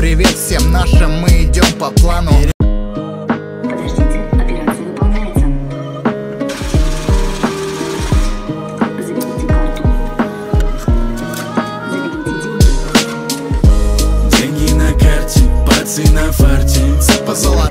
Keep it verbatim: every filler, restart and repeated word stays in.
Привет всем нашим, мы идем по плану. Подождите, операция выполняется. Заведите карту. Заведите деньги. Деньги на карте, пацы на фарте. Позолота